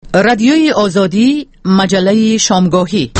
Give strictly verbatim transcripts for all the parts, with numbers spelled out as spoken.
رادیوی آزادی، مجله شامگاهی.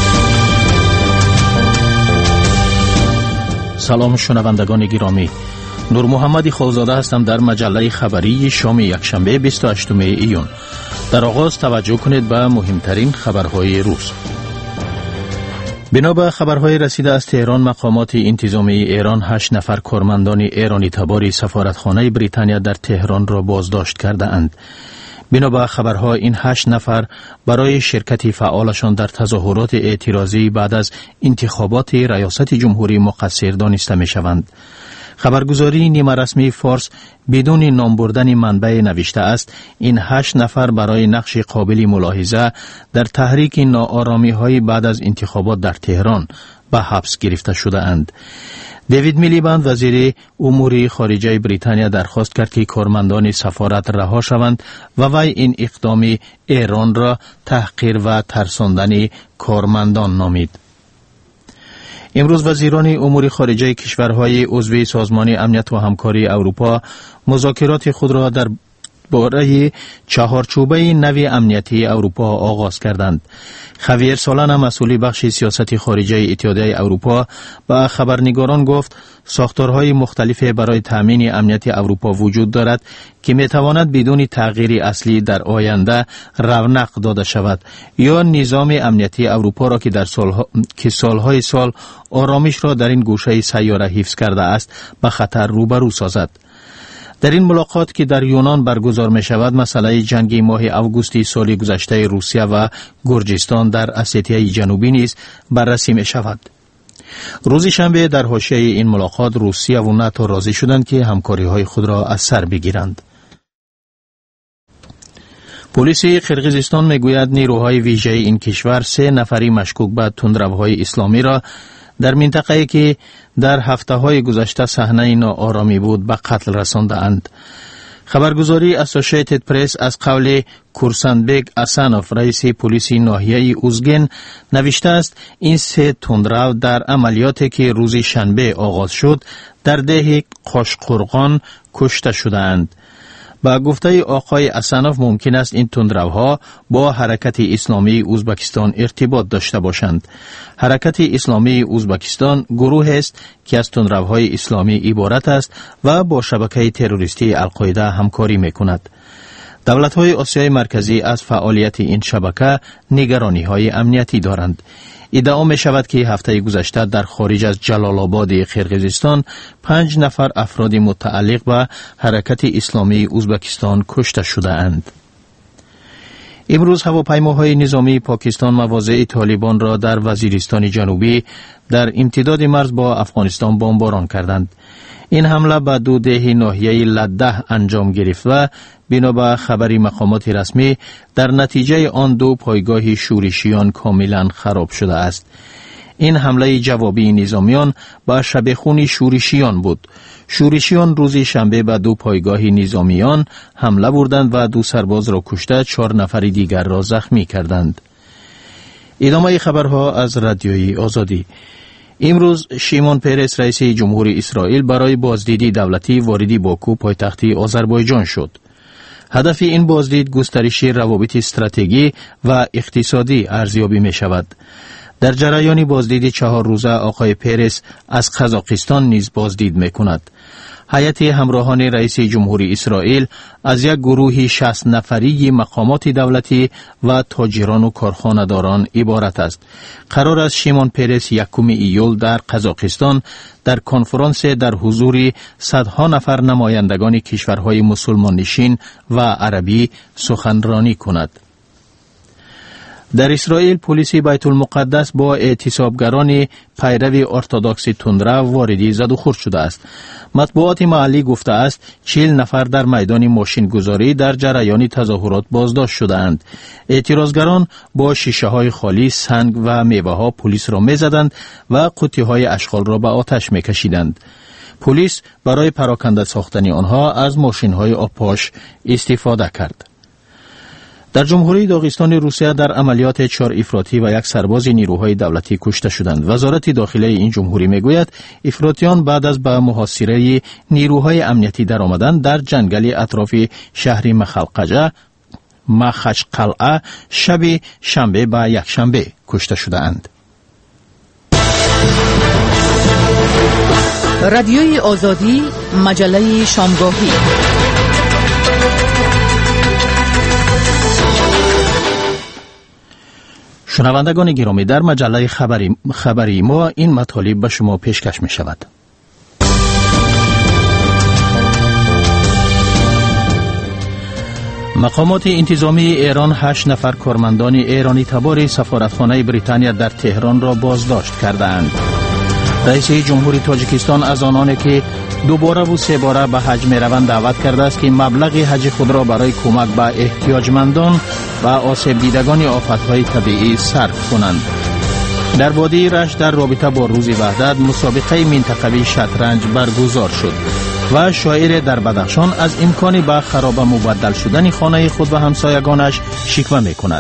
سلام شنوندگان گرامی، نور محمد خوزاده هستم در مجله خبری شام یکشنبه بیست و هشتم ایون. در آغاز توجه کنید به مهمترین خبرهای روز. بنا به خبرهای رسیده از تهران، مقامات انتظامی ایران هشت نفر کارمندان ایرانی تبار سفارتخانه بریتانیا در تهران را بازداشت کرده اند. بنا به خبرها این هشت نفر برای شرکت فعالشان در تظاهرات اعتراضی بعد از انتخابات ریاست جمهوری مقصر دانسته می شوند. خبرگزاری نیمه رسمی فارس بدون نام بردن منبع نوشته است این هشت نفر برای نقش قابل ملاحظه در تحریک ناآرامی های بعد از انتخابات در تهران به حبس گرفته شده اند. دیوید میلیبند وزیر امور خارجه بریتانیا درخواست کرد که کارمندان سفارت رها شوند و وی این اقدام ایران را تحقیر و ترساندن کارمندان نامید. امروز وزیران امور خارجه کشورهای عضو سازمان امنیت و همکاری اروپا مذاکرات خود را در باره چهارچوبه نوی امنیتی اروپا آغاز کردند. خویر سالان، مسئول بخش سیاست خارجه اتحادیه اروپا، به خبرنگاران گفت ساختارهای مختلف برای تامین امنیت اروپا وجود دارد که میتواند بدون تغییر اصلی در آینده رونق داده شود یا نظام امنیتی اروپا را که در سالها که سالهای سال آرامش را در این گوشه سیاره حفظ کرده است به خطر روبرو سازد. در این ملاقات که در یونان برگزار می شود، مسئله جنگ ماه اوگوست سال گذشته روسیه و گرجستان در اسیای جنوبی نیز بررسی می شود. روز شنبه در حاشیه این ملاقات روسیه و ناتو راضی شدند که همکاری های خود را از سر بگیرند. پلیس قرقیزستان می گوید نیروهای ویژه این کشور سه نفری مشکوک به تندروهای اسلامی را در منطقه‌ای که در هفته‌های گذشته صحنه ناآرامی بود به قتل رساندند. خبرگزاری اسوسییتد پرس از قول کورسانبگ اسانوف، رئیس پلیس ناحیه اوزگن، نوشته است این سه تندرو در عملیاتی که روز شنبه آغاز شد در ده قاشقرغان کشته شدند. با گفته آقای اسانوف ممکن است این تندروها با حرکت اسلامی ازبکستان ارتباط داشته باشند. حرکت اسلامی ازبکستان گروه است که از تندروهای اسلامی عبارت است و با شبکه تروریستی القاعده همکاری میکند. دولت‌های آسیای مرکزی از فعالیت این شبکه نگرانی‌های امنیتی دارند. ادعا می شود که هفته گذشته در خارج از جلال آباد قرقیزستان پنج نفر افراد متعلق به حرکت اسلامی ازبکستان کشته شده اند. امروز هواپیماهای نظامی پاکستان مواضع طالبان را در وزیرستان جنوبی در امتداد مرز با افغانستان بمباران کردند. این حمله به دو ده ناحیه لده انجام گرفت و بنا به خبری مقامات رسمی در نتیجه آن دو پایگاه شورشیان کاملا خراب شده است. این حمله جوابی نظامیان به شبخون شورشیان بود. شورشیان روز شنبه به دو پایگاه نظامیان حمله بردند و دو سرباز را کشته، چهار نفر دیگر را زخمی کردند. ادامه خبرها از رادیوی آزادی. امروز شیمون پرس رئیس جمهوری اسرائیل برای بازدیدی دولتی وارد باکو پایتخت آذربایجان شد. هدف این بازدید گسترش روابط استراتژی و اقتصادی ارزیابی می شود. در جریان بازدید چهار روزه آقای پرس از قزاقستان نیز بازدید می کند. هیئت همراهان رئیس جمهوری اسرائیل از یک گروه شصت نفری مقامات دولتی و تاجران و کارخانه‌داران عبارت است. قرار است شیمون پرس یکم ایول در قزاقستان در کنفرانس در حضور صدها نفر نمایندگان کشورهای مسلمان نشین و عربی سخنرانی کند. در اسرائیل پلیس بیت المقدس با اعتصابگران پیرو ارتدوکس تندرو وارد زد و خورد شده است. مطبوعات محلی گفته است چهل نفر در میدان ماشین گذاری در جریان تظاهرات بازداشت شدند. اعتراضگران با شیشه های خالی، سنگ و میوه ها پلیس را می زدند و قوطی های اشغال را به آتش می کشیدند. پلیس برای پراکنده ساختن آنها از ماشین های آبپاش استفاده کرد. در جمهوری داغستان روسیه در عملیات چهار افراطی و یک سرباز نیروهای دولتی کشته شدند. وزارت داخله این جمهوری میگوید افراطیان بعد از به محاصره نیروهای امنیتی درآمدن در جنگل اطراف شهر مخلقجه مخچ قلعه شب شنبه و یک شنبه کشته شدند. رادیوی آزادی، مجله شامگاهی. شنوندگان گرامی، در مجله خبری, خبری ما این مطالب به شما پیشکش می شود. مقامات انتظامی ایران هشت نفر کارمندان ایرانی تبار سفارتخانه بریتانیا در تهران را بازداشت کردند. رئیس جمهوری تاجیکستان از آنانی که دوباره و سه باره به حج می روند دعوت کرده است که مبلغ حج خود را برای کمک به احتیاجمندان و آسیب دیدگان آفت‌های طبیعی صرف کنند. در وادی رشت در رابطه با روز وحدت مسابقه منطقوی شطرنج برگزار شد و شاعر در بدخشان از امکان به خراب مبدل شدن خانه خود و همسایگانش شکوه می کند.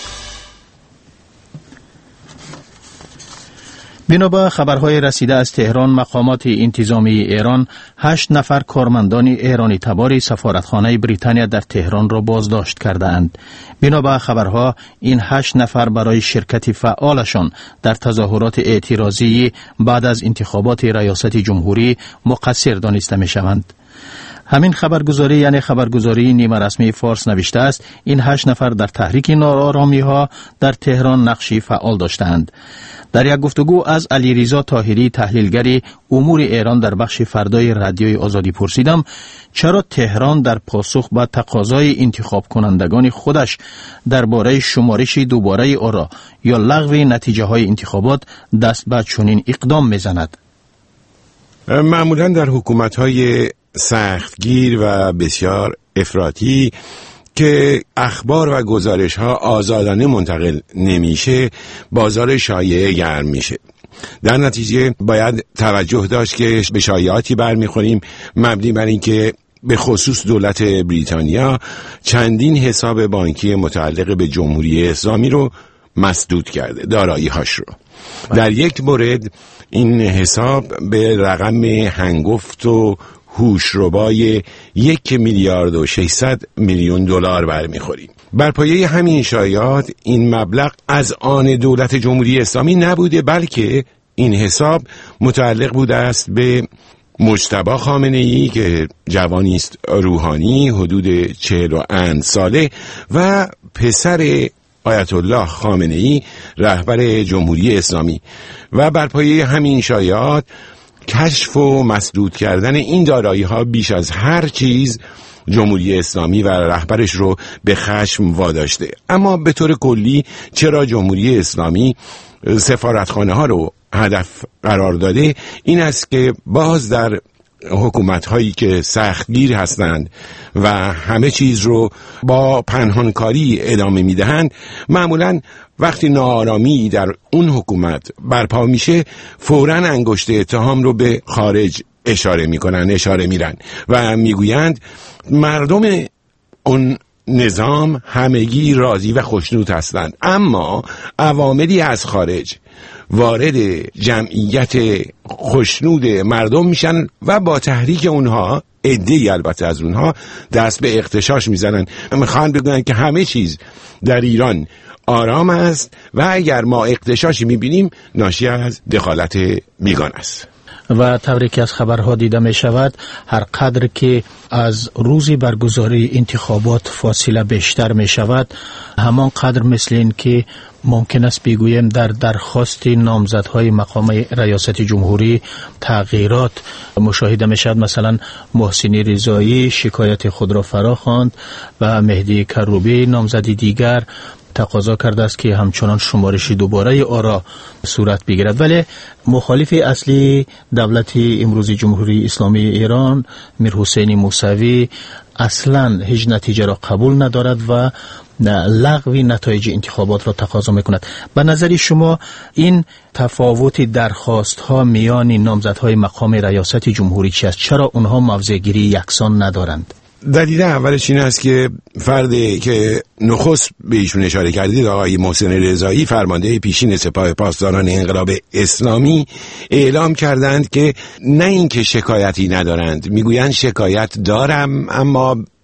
بنابر خبرهای رسیده از تهران، مقامات انتظامی ایران هشت نفر کارمندان ایرانی تبار سفارتخانه بریتانیا در تهران را بازداشت کردند. بنابر خبرها این هشت نفر برای شرکت فعالشان در تظاهرات اعتراضی بعد از انتخابات ریاست جمهوری مقصر دانسته می شوند. همین خبرگزاری یعنی خبرگزاری نیمه رسمی فارس نوشته است این هشت نفر در تحریک ناآرامی ها در تهران نقشی فعال داشتند. در یک گفتگو از علیرضا طاهری تحلیلگر امور ایران در بخش فردای رادیوی آزادی پرسیدم چرا تهران در پاسخ به تقاضای انتخاب کنندگان خودش درباره شمارش دوباره آرا یا لغو نتیجه های انتخابات دست به چنین اقدام میزند. معمولا در حکومت‌های سختگیر و بسیار افراطی که اخبار و گزارش ها آزادانه منتقل نمیشه، بازار شایعه گرم میشه. در نتیجه باید توجه داشت که به شایعاتی برمیخوریم مبنی بر اینکه به خصوص دولت بریتانیا چندین حساب بانکی متعلق به جمهوری اسلامی رو مسدود کرده، دارایی هاش رو. در یک مورد این حساب به رقم هنگفت و هوشربای یک میلیارد و ششصد میلیون دلار برمیخوریم. بر پایه همین شایعات این مبلغ از آن دولت جمهوری اسلامی نبوده، بلکه این حساب متعلق بوده است به مجتبی خامنه‌ای که جوانی است روحانی حدود چهل و اند ساله و پسر آیت الله خامنه‌ای رهبر جمهوری اسلامی. و بر پایه همین شایعات کشف و مسدود کردن این دارایی ها بیش از هر چیز جمهوری اسلامی و رهبرش رو به خشم واداشته. اما به طور کلی چرا جمهوری اسلامی سفارتخانه ها رو هدف قرار داده این است که باز در حکومت هایی که سختگیر هستند و همه چیز رو با پنهانکاری ادامه میدهند، معمولاً وقتی ناآرامی در اون حکومت برپا میشه فوراً انگشت اتهام رو به خارج اشاره میکنن، اشاره میرن و میگویند مردم اون نظام همگی راضی و خوشنود هستند، اما عواملی از خارج وارد جمعیت خوشنود مردم میشن و با تحریک اونها عده‌ای البته از اونها دست به اغتشاش میزنن، میخوان بگن که همه چیز در ایران آرام است و اگر ما اغتشاشی میبینیم ناشی از دخالت بیگانه است. و طوری که از خبرها دیده می شود هر قدر که از روز برگزاری انتخابات فاصله بیشتر می شود همان قدر مثل این که ممکن است بگوییم در درخواست نامزدهای مقام ریاست جمهوری تغییرات مشاهده می شود. مثلا محسن رضایی شکایت خود را فرا خواند و مهدی کروبی نامزدی دیگر تقاضا کرده است که همچنان شمارش دوباره آرا صورت بگیرد. ولی مخالف اصلی دولت امروز جمهوری اسلامی ایران میر حسین موسوی اصلا هیچ نتیجه را قبول ندارد و لغو نتایج انتخابات را تقاضا میکند. به نظر شما این تفاوت درخواست ها میان نامزدهای مقام ریاست جمهوری چی است؟ چرا اونها موضع گیری یکسان ندارند؟ دلیل اولش این است که فردی که نخست به ایشون اشاره کردید آقای محسن رضایی فرمانده پیشین سپاه پاسداران انقلاب اسلامی اعلام کردند که نه اینکه شکایتی ندارند، میگویند شکایت دارم اما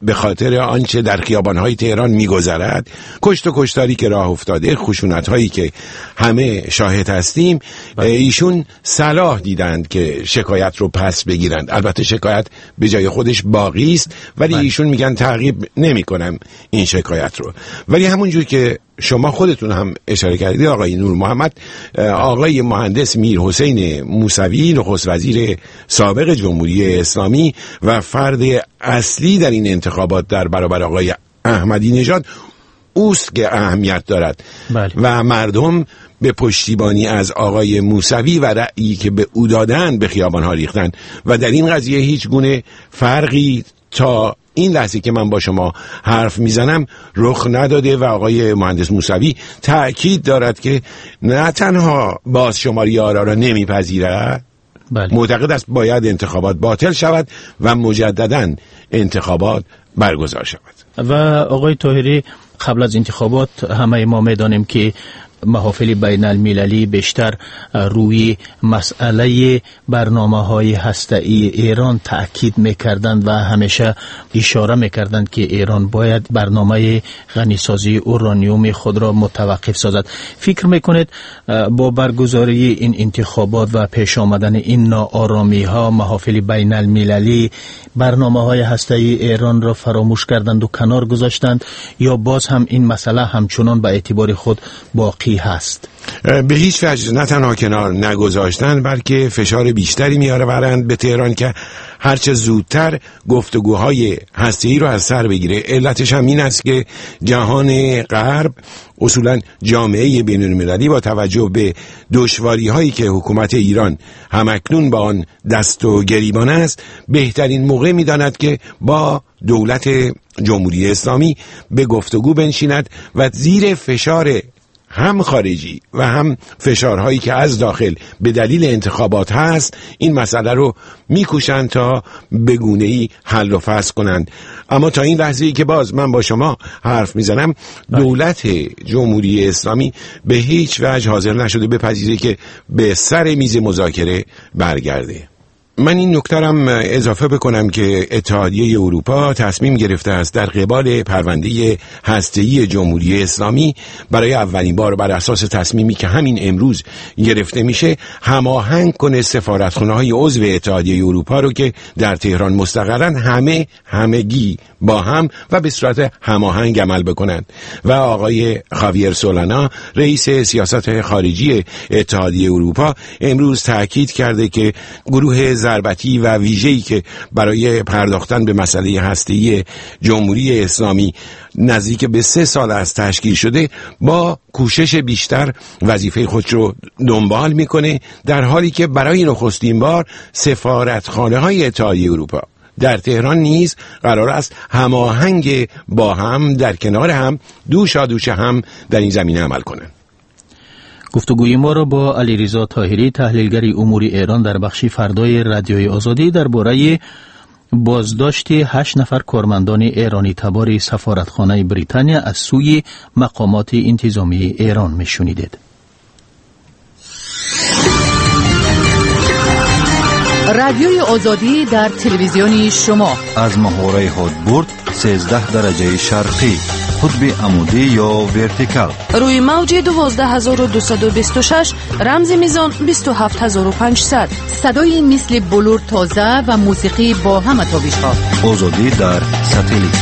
به خاطر آنچه در خیابان‌های تهران می‌گذرد، کشت و کشتاری که راه افتاده، خشونت‌هایی که همه شاهد هستیم، ایشون صلاح دیدند که شکایت رو پس بگیرند. البته شکایت به جای خودش باقی است، ولی ایشون میگن تعقیب نمی‌کنم این شکایت رو. ولی همونجور که شما خودتون هم اشاره کردید آقای نور محمد، آقای مهندس میر حسین موسوی نخست وزیر سابق جمهوری اسلامی و فرد اصلی در این انتخابات در برابر آقای احمدی نژاد اوست که اهمیت دارد. بله. و مردم به پشتیبانی از آقای موسوی و رأیی که به او دادن به خیابان‌ها ریختن و در این قضیه هیچ گونه فرقی تا این لحظه که من با شما حرف میزنم رخ نداده و آقای مهندس موسوی تأکید دارد که نه تنها باز شماری آرا را نمیپذیرد، بله. معتقد است باید انتخابات باطل شود و مجددا انتخابات برگزار شود. و آقای طاهری، قبل از انتخابات همه ما میدانیم که محافل بین المللی بیشتر روی مسئله برنامه های هسته‌ای ایران تأکید میکردند و همیشه اشاره میکردند که ایران باید برنامه غنیسازی اورانیوم خود را متوقف سازد. فکر میکنید با برگزاری این انتخابات و پیش آمدن این ناآرامی ها محافل بین المللی برنامه های هسته‌ای ایران را فراموش کردند و کنار گذاشتند، یا باز هم این مسئله همچنان به اعتبار خود باقی هست؟ به هیچ وجه نه تنها کنار نگذاشتن، بلکه فشار بیشتری میاره برند به تهران که هرچه زودتر گفتگوهای هسته‌ای رو از سر بگیره. علتش هم این است که جهان غرب، اصولا جامعه بین‌المللی، با توجه به دشواری‌هایی که حکومت ایران همکنون با آن دست و گریبان است، بهترین موقع می‌داند که با دولت جمهوری اسلامی به گفتگو بنشیند و زیر فشار هم خارجی و هم فشارهایی که از داخل به دلیل انتخابات هست این مسئله رو میکوشند تا به گونه‌ای حل و فصل کنند. اما تا این لحظه‌ای که باز من با شما حرف میزنم، دولت جمهوری اسلامی به هیچ وجه حاضر نشده بپذیره که به سر میز مذاکره برگرده. من این نکته‌ام اضافه بکنم که اتحادیه اروپا تصمیم گرفته است در قبال پرونده هسته‌ای جمهوری اسلامی برای اولین بار بر اساس تصمیمی که همین امروز گرفته میشه هماهنگ کنه سفارتخانه‌های عضو اتحادیه اروپا رو که در تهران مستقرن همه همگی با هم و به صورت هماهنگ عمل بکنند. و آقای خاویر سولانا رئیس سیاست خارجی اتحادیه اروپا امروز تاکید کرده که گروه ضربتی و ویژه‌ای که برای پرداختن به مسئله هسته‌ای جمهوری اسلامی نزدیک به سه سال از تشکیل شده با کوشش بیشتر وظیفه خود رو دنبال میکنه، در حالی که برای نخستین بار سفارتخانه‌های اتحادیه اروپا در تهران نیز قرار است هماهنگ با هم در کنار هم دوشا دوش هم در این زمینه عمل کنند. گفتگوی ما را با علیرضا طاهری، تحلیلگر امور ایران در بخش فردای رادیوی آزادی درباره بازداشت هشت نفر کارمندان ایرانی تبار سفارتخانه بریتانیا از سوی مقامات انتظامی ایران میشنیدید. رادیوی آزادی در تلویزیون شما از محوره هادبورد سیزده درجه شرقی، قطب عمودی یا ورتیکال، روی موج دوازده هزار و دویست و بیست و شش، رمز میزان بیست و هفت هزار و پانصد. صدای مثل بلور تازه و موسیقی با همه تابش ها. آزادی در ساتلیت.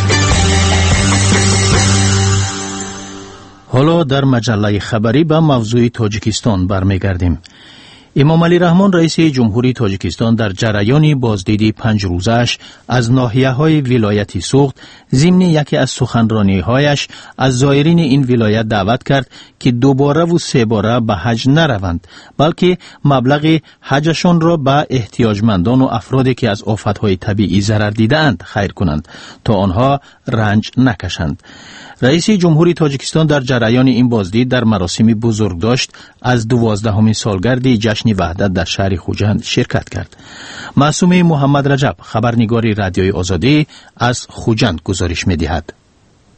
حالا در مجله خبری به موضوع تاجیکستان برمیگردیم. امام علی رحمان رئیس جمهوری تاجیکستان در جریان بازدیدی پنج روزش از ناحیه‌های ولایت سوخت ضمن یکی از سخنرانی‌هایش از زائرین این ولایت دعوت کرد که دوباره و سه باره به حج نروند، بلکه مبلغ حجشان را به احتیاجمندان و افرادی که از آفت‌های طبیعی ضرر دیده‌اند خیر کنند تا آنها رنج نکشند. رئیس جمهوری تاجیکستان در جریان این بازدید در مراسم بزرگداشت از دوازدهمین سالگرد جشن وحدت در شهر خوجند شرکت کرد. معصومه محمد رجب، خبرنگار رادیوی آزادی، از خوجند گزارش می‌دهد.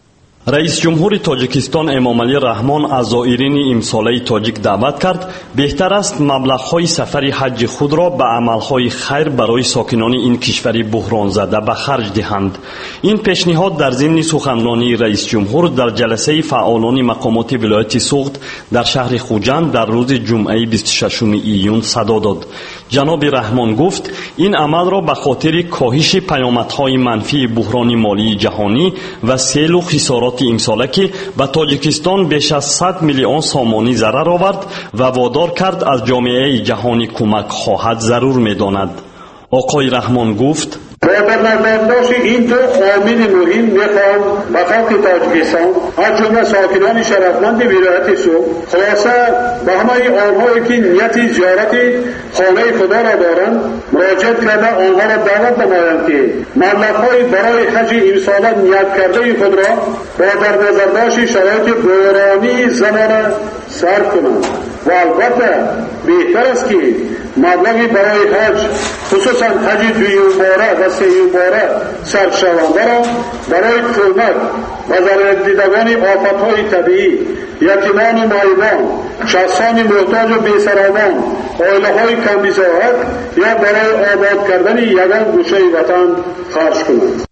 رئیس جمهور تاجیکستان امامعلی رحمان از زائرین امساله تاجیک دعوت کرد بهتر است مبلغ‌های سفر حج خود را به عمل‌های خیر برای ساکنان این کشور بحران زده به خرج دهند. این پیشنهاد در ضمن سخنرانی رئیس جمهور در جلسه فعالان مقامات ولایت سوخت در شهر خوجند در روز جمعه بیست و ششم ایون صدا داد. جناب رحمان گفت این عمل را به خاطر کاهش پیامدهای منفی بحران مالی جهانی و سیل و خسارات امساله که به تاجیکستان بیش از صد میلیون سامانی ضرر آورد و وادار کرد از جامعه جهانی کمک خواهد ضرور می‌داند. آقای رحمان گفت با در نظر داشت این دو عامل مهم میخوام به خلق تاجیکستان از جمله ساکنان شرفمند ولایت سوخت خلاصه به همه آنهایی که نیت زیارت خانه خدا را دارند مراجعت کرده آنها را دعوت نمایند که مبلغ‌های برای حج امساله نیت کرده خود را با در نظر داشت شرایط بحرانی زمانه صرف کنند و البته بهتر است که مبلغی برای حج خصوصا حج دویم باره و سوم باره صرف شونده را برای کمک و ضرر دیدگان آفت‌های طبیعی، یتیمان و معیوان، شخصان محتاج و بی‌سرانان، عائله‌های کم‌بساحت یا برای آباد کردن یگان گوشه وطن خرج کنند.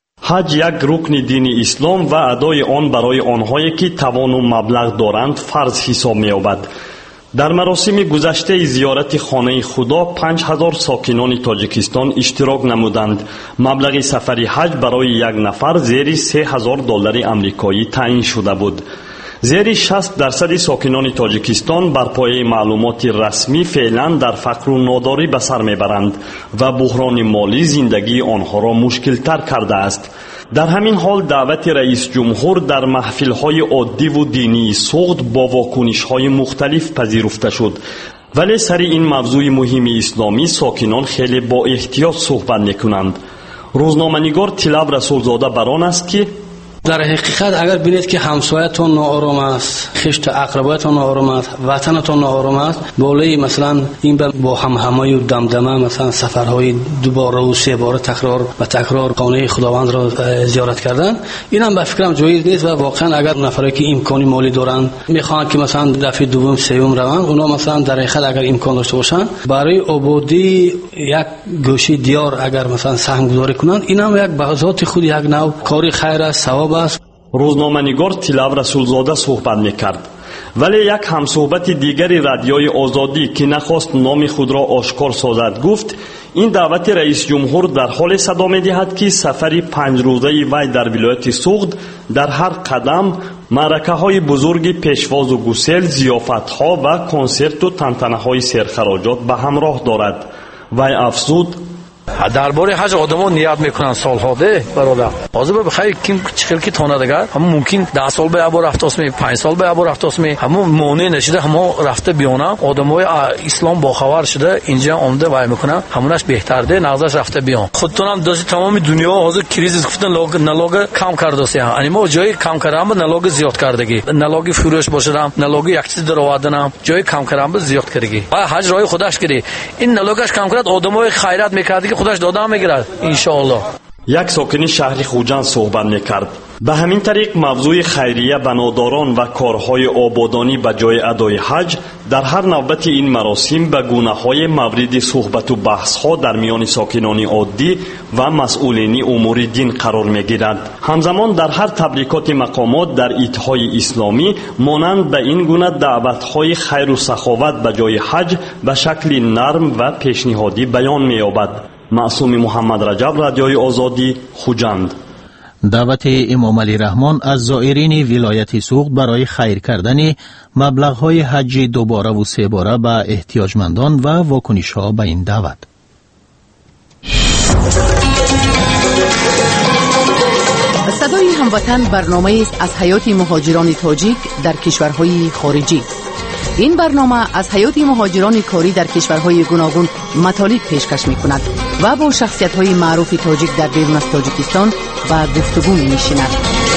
حج یک رکن دین اسلام و ادای آن برای آنهایی که توان و مبلغ دارند فرض حساب می‌یابد. در مراسم گذشته زیارت خانه خدا پنج هزار ساکنان تاجیکستان اشتراک نمودند. مبلغ سفر حج برای یک نفر زیر سه هزار دلار آمریکایی تعیین شده بود. زیر شصت درصد ساکنان تاجیکستان بر پایه معلومات رسمی فعلا در فقر و ناداری به سر میبرند و بحران مالی زندگی آنها را مشکل تر کرده است. در همین حال دعوت رئیس جمهور در محفل‌های عادی و دینی سوخت با واکنش‌های مختلف پذیرفته شد، ولی سر این موضوع مهم اسلامی ساکنان خیلی با احتیاط صحبت می‌کنند. روزنامه‌نگار طلب رسولزاده بران است که در حقیقت اگر بینید که همسایتون ناآرام است، خشت اقربایتون ناآرام است، وطنتون ناآرام است، بالای مثلا این با هم همایی و دمدمه مثلا سفرهای دوباره و سه باره تکرار و تکرار خانه خداوند را زیارت کردن، این هم به فکرم جایز نیست و واقعا اگر نفرایی که امکانی مالی دارن میخوان که مثلا دفعه دوم سوم روند، اونا مثلا در حقیقت اگر امکان داشته باشن برای آبادی یک گوشه دیار اگر مثلا سهم گذاری کنن، این هم یک به ذات خود یک نوع کاری خیر است، ثواب. روزنامه‌نگار طلب رسولزاده صحبت میکرد، ولی یک همصحبت دیگری رادیوی آزادی که نخواست نام خود را آشکار سازد گفت این دعوت رئیس جمهور در حال صدا می‌دهد که سفری پنج روزه وی در ولایت سوخت در هر قدم معرکه‌های بزرگ پیشواز و گسیل، ضیافت‌ها و کنسرت و تنتنه‌های سرخراجات به همراه دارد. وی افزود درباره حج آدم‌ها نیت میکنن سال‌ها ده برادر. حاضر بخیر کیم چخل کی تونه دیگر هم ممکن ده سال به ابو رفت اسمی پنج سال به ابو رفت اسمی هم مونی نشده هم رفته بیونه آدمای اسلام با خبر شده اینجا اومده وای میکنن همونش بهتر ده نازش رفته بیان. خودتون هم داشت تمام دنیا حاضر کریز گفتن لاگ نلاگ کم کرده است. یعنی ما جای کم کردن نلاگ زیاد کردگی نلاگ فروش باشه نلاگ یک چیز درآوردن جای کم کردن زیاد کردگی و حج رای خودش کردی این نلاگش کم کرد آدمای خیرات میکرد خودش دادم میگیرد ان شاء الله. یک ساکن شهر خوجند صحبت میکرد. به همین طریق موضوع خیریه بناداران و کارهای آبادانی به جای ادای حج در هر نوبت این مراسم به گونه‌های مورد صحبت و بحث‌ها در میان ساکنان عادی و مسئولین امور دین قرار میگیرد. همزمان در هر تبریکات مقامات در ایدهای اسلامی مانند به این گونه دعوت‌های خیر و سخاوت به جای حج به شکل نرم و پیشنهادی بیان می‌یابد. معصوم محمد رجب، رادیوی آزادی، خوجند. دعوت امام علی رحمان از زائرین ولایت سوخت برای خیر کردن مبلغ‌های حج دوباره و سه باره به احتیاجمندان و واکنش‌ها به این دعوت. صدای هموطن برنامه است از حیات مهاجران تاجیک در کشورهای خارجی. این برنامه از حیات مهاجران کاری در کشورهای گوناگون مطالب پیشکش می‌کند و با شخصیت‌های معروف تاجیک در بیرون از تاجیکستان و گفتگو می‌نشیند.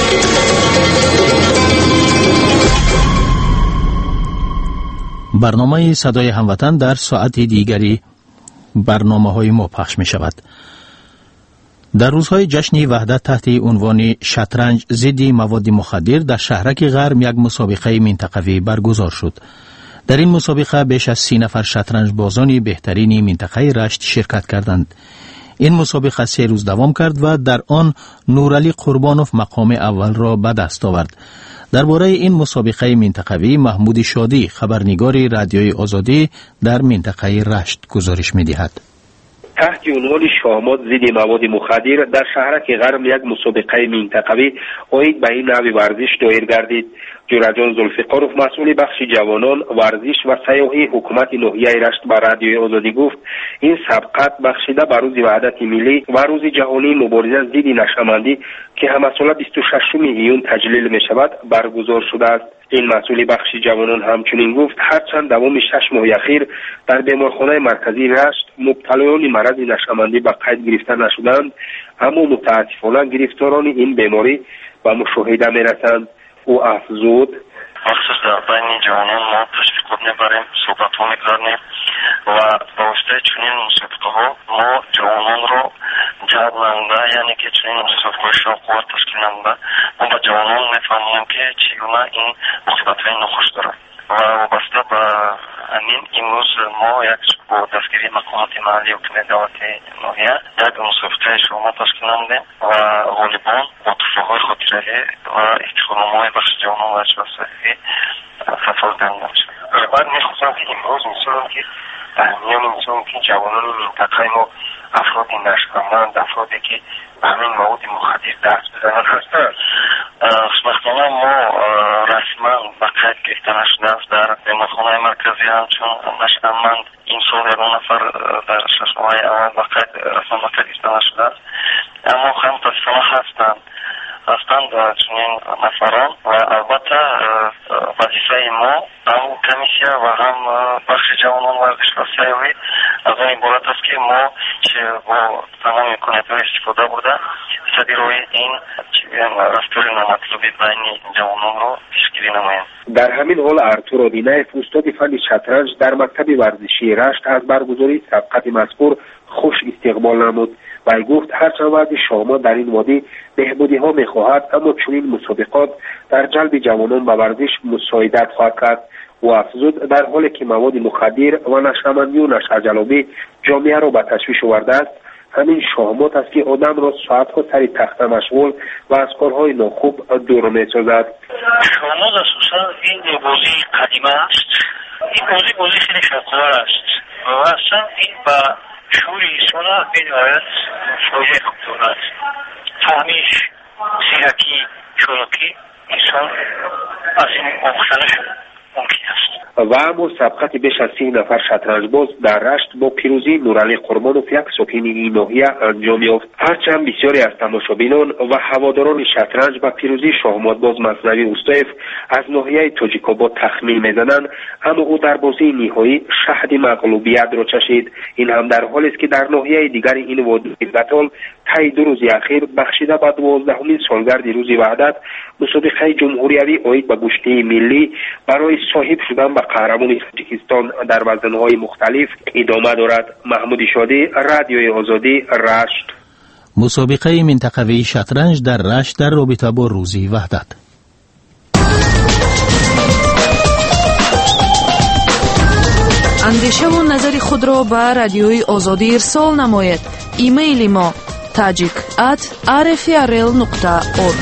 برنامه صدای هموطن در ساعت دیگری برنامه‌های ما پخش می‌شود. در روزهای جشن وحدت تحت عنوان شطرنج ضد مواد مخدر در شهرک غرم یک مسابقه منطقوی برگزار شد. در این مسابقه بیش از سی نفر شطرنج بازان بهترین منطقه رشت شرکت کردند. این مسابقه سه روز دوام کرد و در آن نورعلی قربانوف مقام اول را به دست آورد. درباره این مسابقه منطقوی محمود شادی خبرنگار رادیوی آزادی در منطقه رشت گزارش می‌دهد. تحت عنوان شامات ضد مواد مخدر در شهرک غرم یک مسابقه منطقوی اوید به این نوع ورزش دایر گردید. جورجان زلفقاروف مسئول بخش جوانان ورزش و سیاحی حکومت ناحیه رشت به رادیوی آزادی گفت این سبقت بخشیده به روز وحدت ملی و روز جهانی مبارزه ضد نشه‌مندی که همساله بیست و ششم ایون تجلیل می شود برگزار شده است. این مسئول بخش جوانان همچنین گفت هرچند دوام شش ماه اخیر در بیمارخانه مرکزی رشت مبتلایان مرض نشه‌مندی به قید گرفته نشدند، اما متاسفانه گرفتاران این بیماری به مشاهده می رسند. او افزود مخصوص در بین جوانان ما تشویق میبریم، صحبت ها میکنیم و با واسطه چنین مسابقه ها ما جوانان رو جلب نموده، یعنی که چنین مسابقه شاقوار تشکیل نموده ما با جوانان میفهمونیم که چگونه این مثبت های نخوش داره و وابسته به همین امروز ما یک با دستگیری مقامات محلی و حکومت دولتی ناحیه یک مسابقه شما تشکیل نمودیم و غالبان با توفیق‌های خاطره‌ای و افتخارنامه‌های بخش جوانان و اشخاص صحیحی تفاوض دادن شد. بعد می‌خواستم که امروز می‌سازم که میان می‌سازم که جوانان منطقه ما افراد نشه‌مند، افرادی که به همین مواد مخدر دست بزنن هستند. خوشبختانه ما رسما به قید گرفته نشده است. در بیمارخانه مرکزی همچون نشه‌مند این سال یک نفر در شش ماه اول به قید رسما به قید گرفته نشده است، اما هم متاسفانه هستند هستند چنین نفران و البته وظیفه ما هم کمیسیه و هم بخش جوانان و اشخاص سیاحی از آن عبارت است که ما چه با تمام امکانیت‌های استفاده بوده سدی روی این رفتار نامطلوبی بین جوانان را پیشگیری نماییم. در همین حال ارتور آدینایف استاد فن شطرنج در مکتب ورزشی رشت از برگزاری سبقت مذکور خوش استقبال نمود و گفت هرچند وضع شما در این وادی بهبودی ها می خواهد، اما چنین مسابقات در جلب جوانان به ورزش مساعدت خواهد کرد و افزود در حالی که مواد مخدر و نشه‌مندی و نشه‌جلبی جامعه را به تشویش آورده است، همین شهامات است که آدم را ساعت‌ها سر تخته مشغول و از کارهای ناخوب دور می‌سازد. شهامات اساساً این بازی قدیمی است. این بازی بازی خیلی شاکوار است و اصلا این با شور انسان بنهایت فایده خوب دارد. فهمیش، زیرکی، چالاکی انسان از این آموختنش ممکن است. و اما سبقت بیش از سی نفر شطرنج باز در رشت با پیروزی نورعلی قربانوف یک ساکن این ناحیه انجام یافت. هرچند بسیاری از تماشابینان و هواداران شطرنج با پیروزی شاهمات باز مصنوی استایف از ناحیه تاجیک‌آباد تخمین میزنند، اما او در بازی نهایی شهد مغلوبیت را چشید. این هم در حالی است که در ناحیه دیگر این وادی بطال طی دو روز اخیر بخشیده به دوازدهمین سالگرد روز وحدت مسابقه جمهوریوی عاید به گشته ملی برای صاحب شدن به قهرمان تاجیکستان در وزن‌های مختلف ادامه دارد. محمود شادی، رادیوی آزادی، رشت. مسابقه منطقوی شطرنج در رشت در رابطه با روز وحدت. اندیشه و نظر خود را به رادیوی آزادی ارسال نماید. ایمیل ما tajik at r f r l nokta org.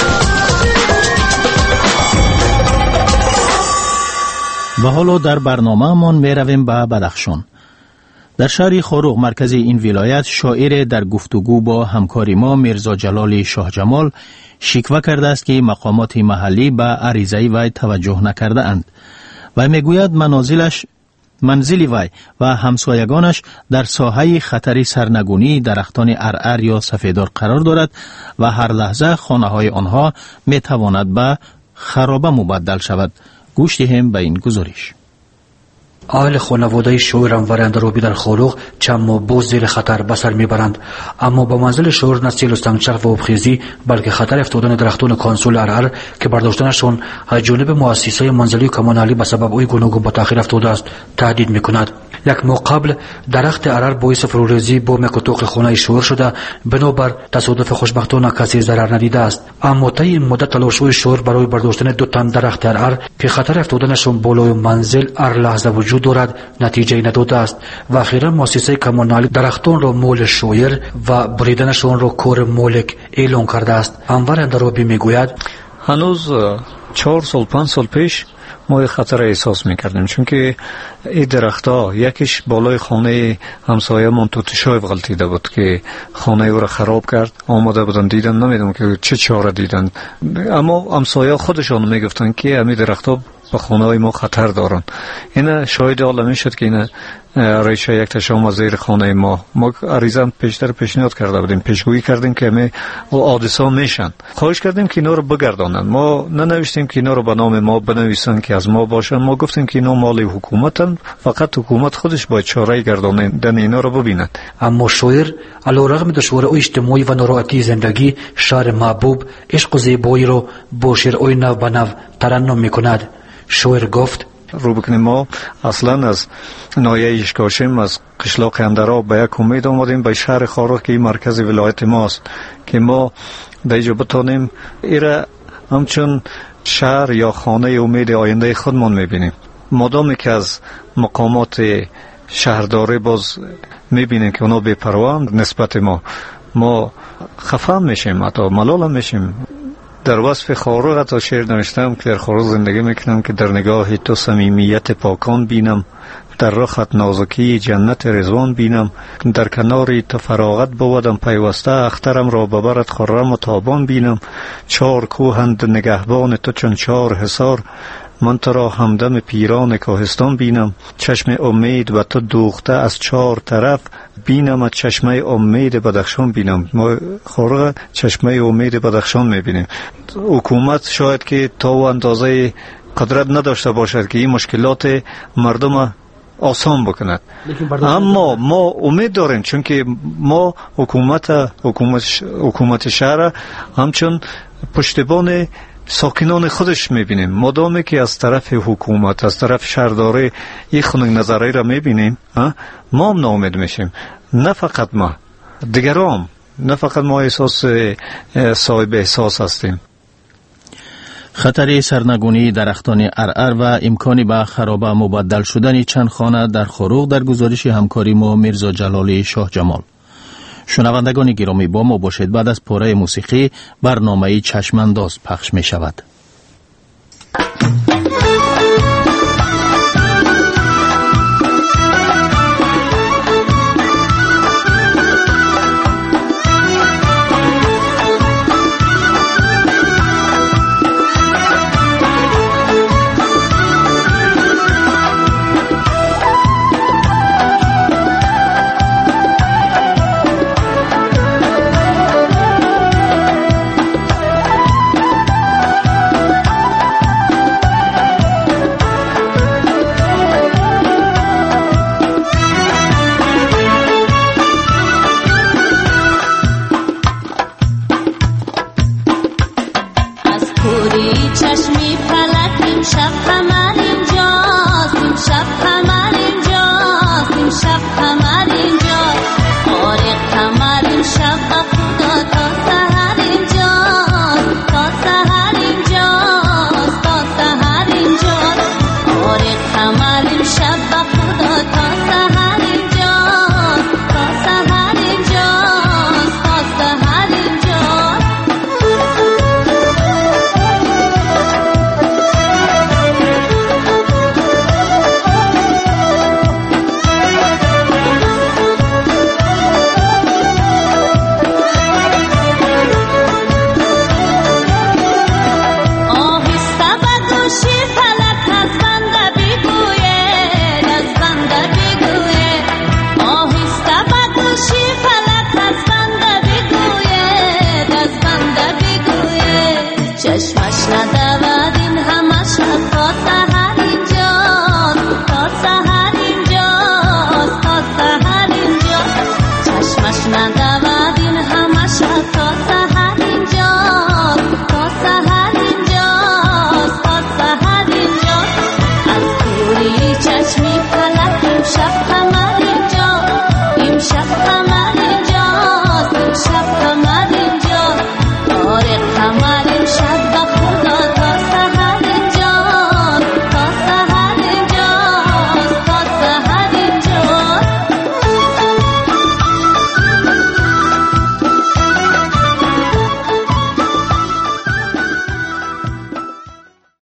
و حالا در برنامه من می رویم به بدخشان. در شهر خاروق مرکز این ولایت شاعر در گفتگو با همکاری ما میرزا جلال شاه جمال شکوه کرده است که مقامات محلی به عریضه وی توجه نکرده اند و میگوید منازلش منزل وی و همسایگانش در ساحه خطری سرنگونی درختان ارعر یا سفیدار قرار دارد و هر لحظه خانه های آنها می تواند به خرابه مبدل شود. گوش دهیم به این گزارش. اهل خانواده شاعر انور اندروبی در خاروق چند ماه باز زیر خطر به سر میبرند، اما با منزل شاعر نه سیل و سنگچرخ و آبخیزی بلکه خطر افتادن درختان کانسول ارعر که برداشتنشان از جانب مؤسسه منزلی و کمانالی به سبب اوی گوناگون با تاخیر افتاده است تهدید میکند. یک ماه قبل درخت ارر باعث فروریزی بوم کتوق خانه شوهر شده، بنابر تصادف خوشبختانه کسی ضرر ندیده است. اما طی این مدت تلاش‌های شوهر برای برداشتن دو تن درخت ارر که خطر افتادنشان بالای منزل هر لحظه وجود دارد نتیجه نداده است و اخیرا مؤسسه کمونالی درختان را مول شوهر و بریدنشان را کار مالک اعلام کرده است. انور اندرابی میگوید هنوز چهار سال پنج سال پیش ما خطر احساس میکردیم، چون که این درخت ها یکیش بالای خانه همسایه من توتشایف غلطیده بود که خانه او را خراب کرد. آمده بودن دیدن، نمیدونم که چه چاره دیدن، اما همسایه خودشان میگفتن که همین درخت ها به خانه های ما خطر دارن. این شاهد عالمی شد که این رئیس یک تشام وزیر خانه ما ما عریضا پیشتر پیشنهاد کرده بودیم، پیشگویی کردیم که همه حادثه میشن، خواهش کردیم که اینا رو بگردانن. ما ننوشتیم که اینا رو به نام ما بنویسن که از ما باشن، ما گفتیم که اینا مال حکومتن، فقط حکومت خودش باید چاره گرداندن اینا رو ببیند. اما شوهر علیرغم دشواری اجتماعی و ناراحتی زندگی، شهر محبوب، عشق و زیبایی رو با شعرهای نو به نو ترنم میکند. شوهر گفت رو بکنیم ما اصلا از ناحیه اشکاشم از قشلاق اندرا به یک امید آمدیم به شهر خارق که این مرکز ولایت ماست که ما در اینجا بتانیم ایره همچون شهر یا خانه امید آینده خودمان میبینیم. مادامی که از مقامات شهرداری باز میبینیم که اونا بی‌پرواهند نسبت ما، ما خفه میشیم، حتی ملال میشیم. در وصف خارق تا شعر نوشتم که در خارق زندگی میکنم که در نگاه تو صمیمیت پاکان بینم، در رخت نازکی جنت رضوان بینم، در کناری تو فراغت بودم پیوسته، اخترم را ببرد خرم و تابان بینم. چار کوهند نگهبان تو چون چار حصار، من تو را همدم پیران کوهستان بینم. چشم امید و تو دوخته از چار طرف، بینم چشمه امید بدخشان بینم. ما خارق چشمه امید بدخشان میبینیم. حکومت شاید که تا و اندازه قدرت نداشته باشد که این مشکلات مردم آسان بکند، اما ما امید داریم، چون که ما حکومت حکومت حکومت شهر همچون پشتبان ساکنان خودش میبینیم. مادامی که از طرف حکومت، از طرف شهرداری این خنک نظری را میبینیم، ما هم ناامید میشیم. نه فقط ما، دیگران، نه فقط ما احساس صاحب احساس هستیم. خطر سرنگونی درختان ارعر و امکانی به خرابه مبدل شدن چند خانه در خروق در گزارش همکاری ما میرزا جلالی شاه جمال. شنوندگان گرامی با ما باشید. بعد از پاره موسیقی برنامه چشمانداز پخش می شود. چشمی فلک شب